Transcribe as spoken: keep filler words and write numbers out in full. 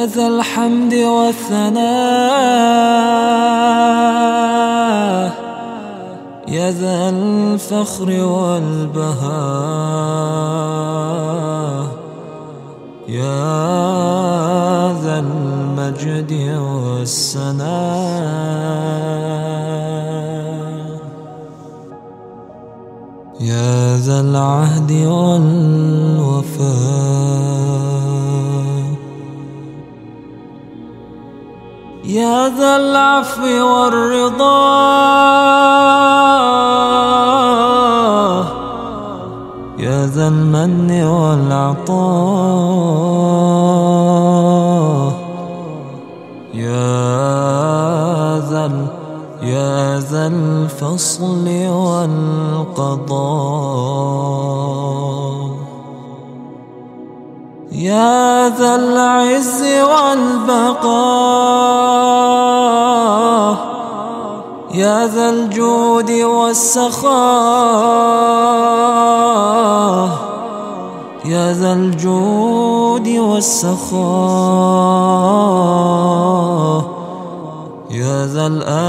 ذا الحمد والثناء يا ذا الفخر والبهاء يا ذا المجد والسناء يا ذا العهد والوفاء يا ذا العفو والرضا يا ذا المن والعطاء يا ذا يا ذا الفصل والقضاء يا ذا العز والبقاء يا ذا الجود والسخاء يا ذا الجود والسخاء يا ذا الآن